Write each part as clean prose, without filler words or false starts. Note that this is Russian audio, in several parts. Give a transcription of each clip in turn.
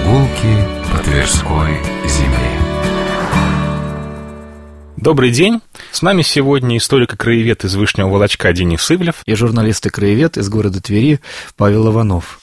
Прогулки по Тверской земле. Добрый день. С нами сегодня историк и краевед из Вышнего Волочка Денис Ивлев и журналист и краевед из города Твери Павел Иванов.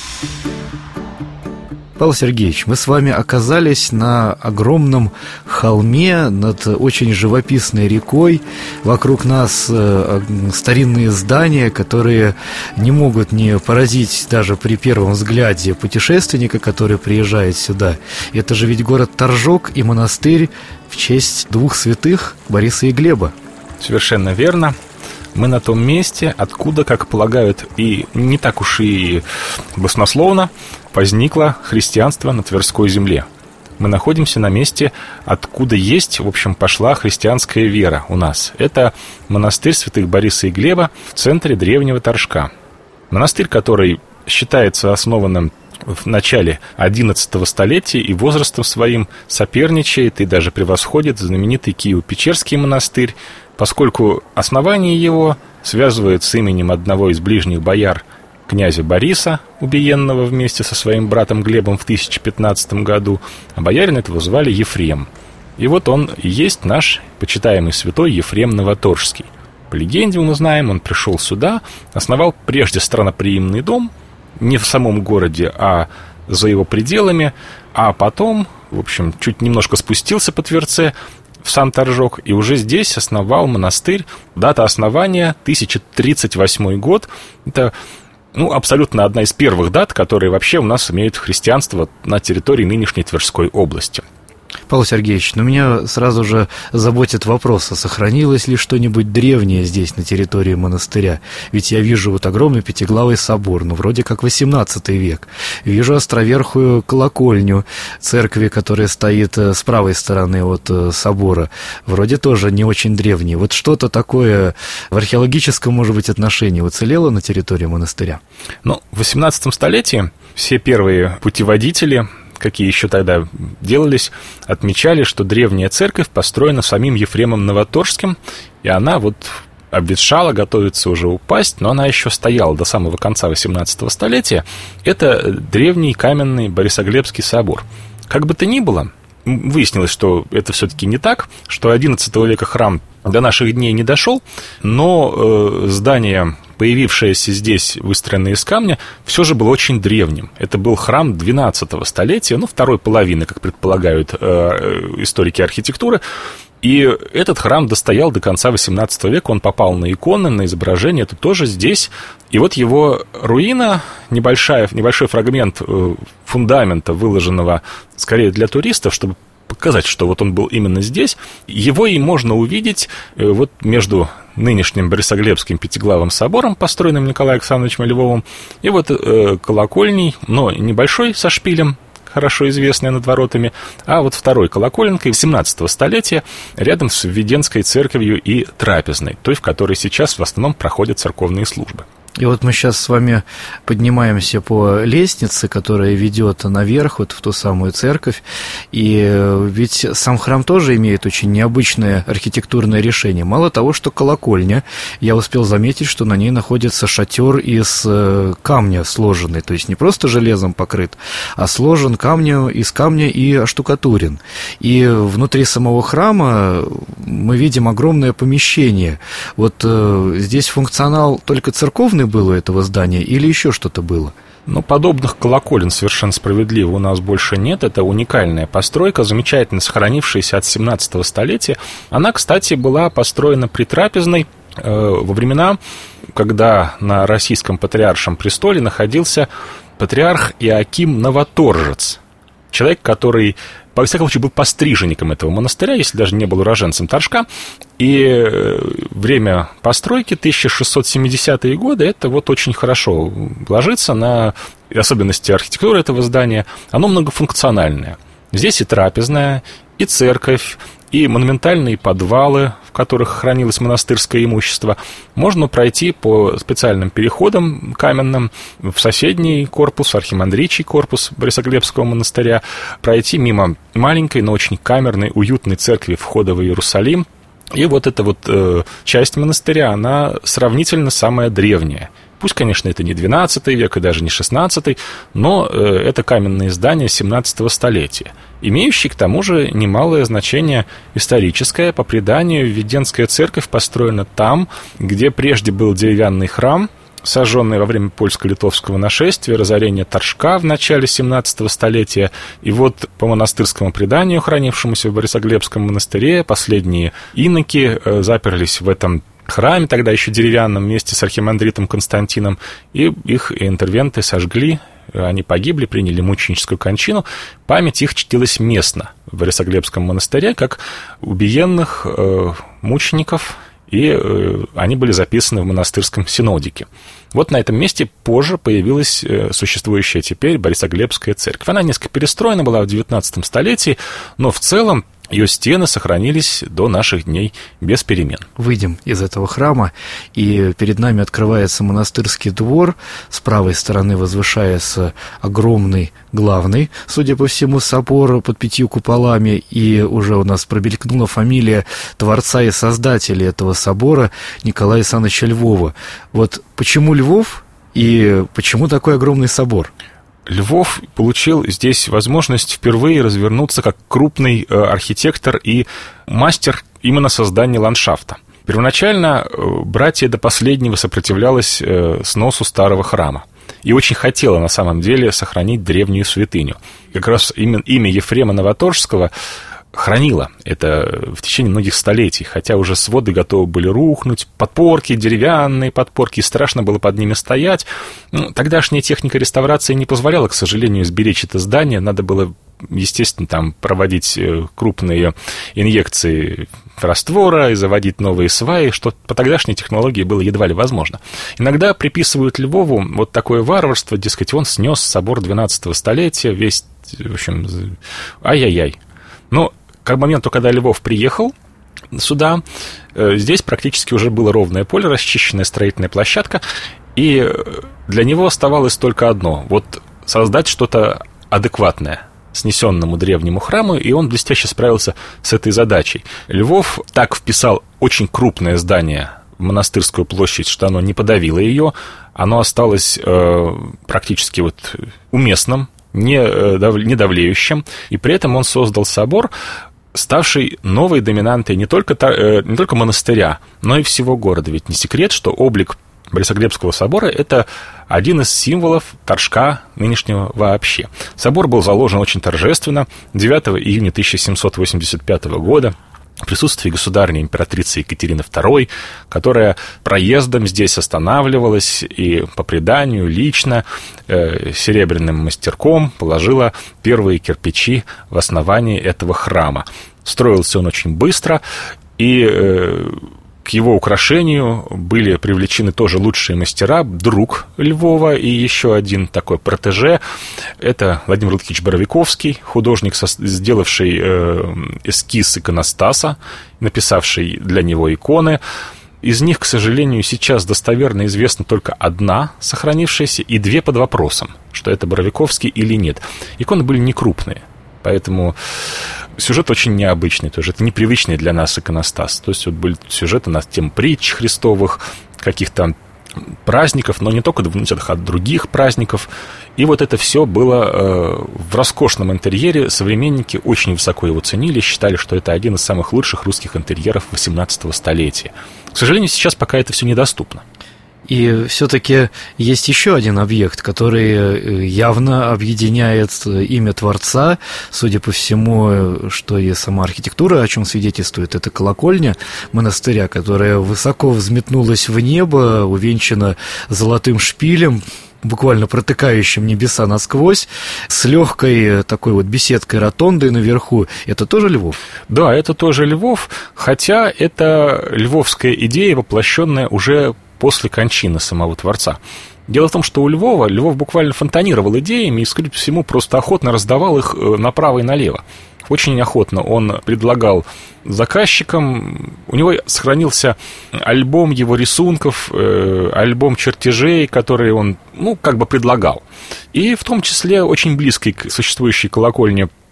Павел Сергеевич, мы с вами оказались на огромном холме над очень живописной рекой. Вокруг нас старинные здания, которые не могут не поразить даже при первом взгляде путешественника, который приезжает сюда. Это же ведь город Торжок и монастырь в честь двух святых, Бориса и Глеба. Совершенно верно. Мы на том месте, откуда, как полагают, и не так уж и баснословно, возникло христианство на Тверской земле. Мы находимся на месте, откуда есть, в общем, пошла христианская вера у нас. Это монастырь святых Бориса и Глеба в центре древнего Торжка. Монастырь, который считается основанным в начале XI столетия и возрастом своим соперничает и даже превосходит знаменитый Киево-Печерский монастырь, поскольку основание его связывает с именем одного из ближних бояр, князя Бориса, убиенного вместе со своим братом Глебом в 1015 году, а боярин этого звали Ефрем. И вот он и есть наш почитаемый святой Ефрем Новоторжский. По легенде мы знаем, он пришел сюда, основал прежде странноприимный дом, не в самом городе, а за его пределами, а потом, в общем, чуть немножко спустился по Тверце в сам Торжок, и уже здесь основал монастырь. Дата основания 1038 год. Это, абсолютно одна из первых дат, которые вообще у нас имеют христианство на территории нынешней Тверской области. Павел Сергеевич, меня сразу же заботит вопрос, а сохранилось ли что-нибудь древнее здесь, на территории монастыря? Ведь я вижу вот огромный пятиглавый собор, вроде как 18 век. Вижу островерхую колокольню церкви, которая стоит с правой стороны от собора. Вроде тоже не очень древней. Вот что-то такое в археологическом, может быть, отношении уцелело на территории монастыря? В 18 столетии все первые путеводители, какие еще тогда делались, отмечали, что древняя церковь построена самим Ефремом Новоторжским, и она обветшала, готовится уже упасть, но она еще стояла до самого конца 18 столетия. Это древний каменный Борисоглебский собор. Как бы то ни было, выяснилось, что это все-таки не так, что XI века храм до наших дней не дошел, но здание, появившееся здесь, выстроенное из камня, все же было очень древним. Это был храм XII столетия, второй половины, как предполагают историки архитектуры. И этот храм достоял до конца XVIII века, он попал на иконы, на изображения, это тоже здесь. И вот его руина, небольшой фрагмент фундамента, выложенного скорее для туристов, чтобы показать, что он был именно здесь, его и можно увидеть между нынешним Борисоглебским пятиглавым собором, построенным Николаем Александровичем Львовым, и колокольней, но небольшой, со шпилем, хорошо известная над воротами, а второй колоколенкой 17 столетия рядом с Введенской церковью и трапезной, той, в которой сейчас в основном проходят церковные службы. И мы сейчас с вами поднимаемся по лестнице, которая ведет наверх, в ту самую церковь. И ведь сам храм тоже имеет очень необычное архитектурное решение. Мало того, что колокольня, я успел заметить, что на ней находится шатер из камня сложенный. То есть не просто железом покрыт, а сложен из камня и оштукатурен. И внутри самого храма мы видим огромное помещение. Здесь функционал только церковный был у этого здания или еще что-то было? Подобных колоколен, совершенно справедливо, у нас больше нет. Это уникальная постройка, замечательно сохранившаяся от 17 столетия. Она, кстати, была построена при трапезной во времена, когда на российском патриаршем престоле находился патриарх Иоаким Новоторжец. Человек, который, во всяком случае, был постриженником этого монастыря, если даже не был уроженцем Торжка. И время постройки, 1670-е годы, это очень хорошо ложится на особенности архитектуры этого здания. Оно многофункциональное. Здесь и трапезная, и церковь, и монументальные подвалы, в которых хранилось монастырское имущество. Можно пройти по специальным переходам каменным в соседний корпус, архимандричий корпус Борисоглебского монастыря, пройти мимо маленькой, но очень камерной, уютной церкви входа в Иерусалим. И эта часть монастыря, она сравнительно самая древняя. Пусть, конечно, это не 12 век и даже не 16, но это каменные здания 17 столетия, имеющие, к тому же, немалое значение историческое. По преданию, Введенская церковь построена там, где прежде был деревянный храм, сожженный во время польско-литовского нашествия, разорения Торжка в начале 17 столетия. И вот по монастырскому преданию, хранившемуся в Борисоглебском монастыре, последние иноки заперлись в этом храме, тогда еще деревянном, вместе с архимандритом Константином, и их интервенты сожгли. Они погибли, приняли мученическую кончину. Память их чтилась местно в Борисоглебском монастыре, как убиенных мучеников, и они были записаны в монастырском синодике. Вот на этом месте позже появилась существующая теперь Борисоглебская церковь. Она несколько перестроена была в XIX столетии, но в целом ее стены сохранились до наших дней без перемен. Выйдем из этого храма, и перед нами открывается монастырский двор. С правой стороны возвышается огромный главный, судя по всему, собор под 5 куполами, и уже у нас промелькнула фамилия творца и создателя этого собора Николая Александровича Львова. Вот почему Львов и почему такой огромный собор? Львов получил здесь возможность впервые развернуться как крупный архитектор и мастер именно создания ландшафта. Первоначально братья до последнего сопротивлялась сносу старого храма и очень хотела на самом деле сохранить древнюю святыню. Как раз имя Ефрема Новоторжского хранила это в течение многих столетий, хотя уже своды готовы были рухнуть, подпорки, деревянные подпорки, страшно было под ними стоять. Тогдашняя техника реставрации не позволяла, к сожалению, сберечь это здание, надо было, естественно, там проводить крупные инъекции раствора и заводить новые сваи, что по тогдашней технологии было едва ли возможно. Иногда приписывают Львову вот такое варварство, дескать, он снес собор 12 столетия, весь, в общем, ай-яй-яй. Но к моменту, когда Львов приехал сюда, здесь практически уже было ровное поле, расчищенная строительная площадка, и для него оставалось только одно — вот создать что-то адекватное снесенному древнему храму, и он блестяще справился с этой задачей. Львов так вписал очень крупное здание в Монастырскую площадь, что оно не подавило ее, оно осталось практически вот уместным, не давлеющим, и при этом он создал собор, ставший новой доминантой не только монастыря, но и всего города. Ведь не секрет, что облик Борисоглебского собора — это один из символов Торжка нынешнего вообще. Собор был заложен очень торжественно 9 июня 1785 года в присутствии государыни императрицы Екатерины II, которая проездом здесь останавливалась и, по преданию, лично серебряным мастерком положила первые кирпичи в основании этого храма. Строился он очень быстро, и к его украшению были привлечены тоже лучшие мастера, друг Львова и еще один такой протеже. Это Владимир Лукич Боровиковский, художник, сделавший эскиз иконостаса, написавший для него иконы. Из них, к сожалению, сейчас достоверно известна только одна сохранившаяся и 2 под вопросом, что это Боровиковский или нет. Иконы были не крупные, поэтому сюжет очень необычный тоже. Это непривычный для нас иконостас. То есть вот были сюжеты на тему притч христовых, каких-то праздников, но не только от других праздников. И вот это все было в роскошном интерьере. Современники очень высоко его ценили, считали, что это один из самых лучших русских интерьеров 18 столетия. К сожалению, сейчас пока это все недоступно. И все-таки есть еще один объект, который явно объединяет имя Творца, судя по всему, что и сама архитектура, о чем свидетельствует, это колокольня монастыря, которая высоко взметнулась в небо, увенчана золотым шпилем, буквально протыкающим небеса насквозь, с легкой такой вот беседкой ротондой наверху. Это тоже Львов? Да, это тоже Львов, хотя это львовская идея, воплощенная уже после кончины самого Творца. Дело в том, что у Львов буквально фонтанировал идеями и, скорее всего, просто охотно раздавал их направо и налево. Очень охотно он предлагал заказчикам. У него сохранился альбом его рисунков, альбом чертежей, которые он, предлагал. И в том числе очень близкий к существующей колокольне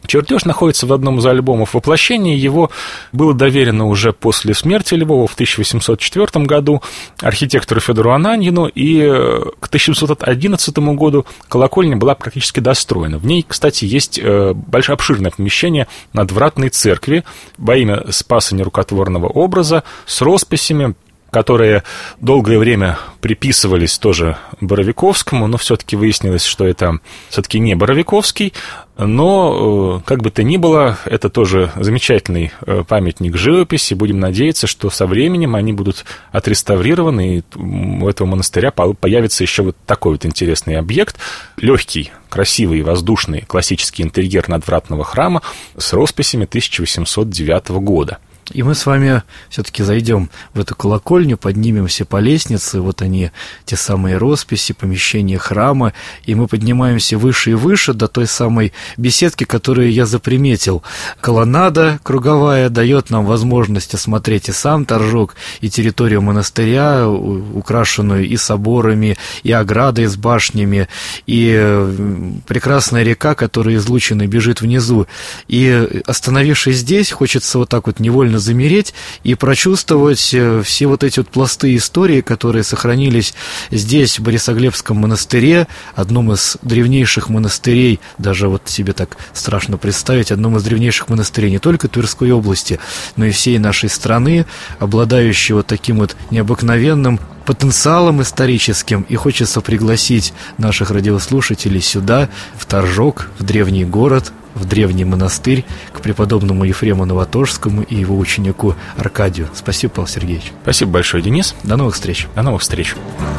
Чертеж находится в одном из альбомов воплощения. Его было доверено уже после смерти Львова в 1804 году архитектору Федору Ананьину, и к 1811 году колокольня была практически достроена. В ней, кстати, есть большое обширное помещение надвратной церкви во имя Спаса Нерукотворного образа с росписями, которые долгое время приписывались тоже Боровиковскому, но все-таки выяснилось, что это все-таки не Боровиковский. Но, как бы то ни было, это тоже замечательный памятник живописи. Будем надеяться, что со временем они будут отреставрированы, и у этого монастыря появится еще вот такой вот интересный объект. Легкий, красивый, воздушный классический интерьер надвратного храма с росписями 1809 года. И мы с вами все-таки зайдем в эту колокольню, поднимемся по лестнице, вот они, те самые росписи, помещения храма, и мы поднимаемся выше и выше до той самой беседки, которую я заприметил. Колоннада круговая дает нам возможность осмотреть и сам Торжок, и территорию монастыря, украшенную и соборами, и оградой с башнями, и прекрасная река, которая из Лучины бежит внизу. И, остановившись здесь, хочется вот так вот невольно замереть и прочувствовать все вот эти вот пласты истории, которые сохранились здесь, в Борисоглебском монастыре, одном из древнейших монастырей, даже вот себе так страшно представить, одном из древнейших монастырей не только Тверской области, но и всей нашей страны, обладающего таким вот необыкновенным потенциалом историческим, и хочется пригласить наших радиослушателей сюда, в Торжок, в древний город, в древний монастырь, к преподобному Ефрему Новоторжскому и его ученику Аркадию. Спасибо, Павел Сергеевич. Спасибо большое, Денис. До новых встреч. До новых встреч.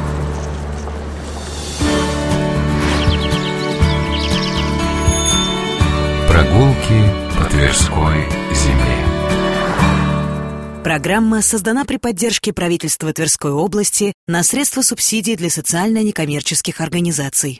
Прогулки по Тверской земле. Программа создана при поддержке правительства Тверской области на средства субсидий для социально-некоммерческих организаций.